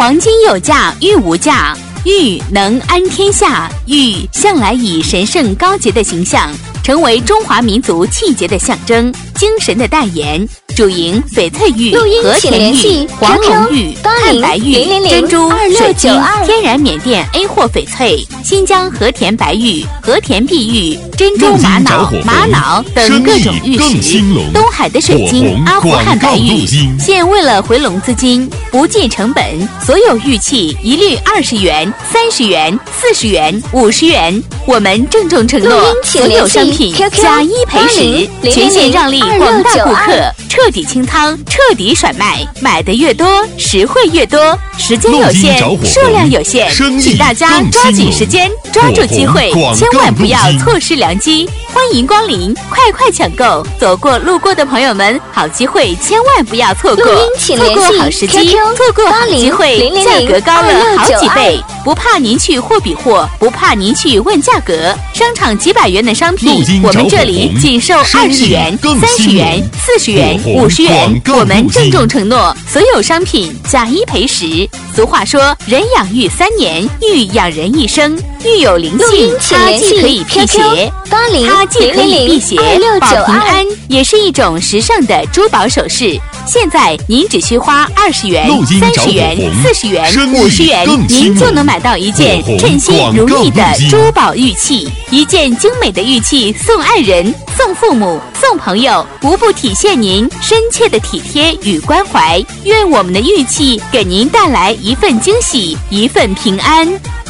黄金有价，玉无价。玉能安天下，玉向来以神圣高洁的形象，成为中华民族气节的象征，精神的代言。主营翡翠玉、和田玉、黄龙玉、汉白玉、珍珠、水晶、天然缅甸 A 货翡翠、新疆和田白玉、和田碧玉、珍珠玛瑙等各种玉石。东海的水晶阿富汗白玉，现为了回笼资金，不计成本，所有玉器一律20元、30元、40元、50元。我们郑重承诺，所有商品假一赔10，全线让利广大顾客，彻底清仓，彻底甩卖，买的越多，实惠越多。时间有限，数量有限，请大家抓紧时间，抓住机会，千万不要错失良机。欢迎光临，快抢购！走过路过的朋友们，好机会千万不要错过，错过好时机，错过好机会，价格高了好几倍。不怕您去货比货，不怕您去问价格。商场几百元的商品，我们这里仅售20元、30元、40元、50元。我们郑重承诺，所有商品假一赔10。俗话说，人养育3年，玉养人一生。玉有灵性，它既可以辟邪，它既可以辟邪保平安，也是一种时尚的珠宝首饰。现在您只需花20元、30元、40元、50元，您就能买到一件称心如意的珠宝玉器。一件精美的玉器送爱人、送父母、送朋友，无不体现您深切的体贴与关怀。愿我们的玉器给您带来一份惊喜，一份平安。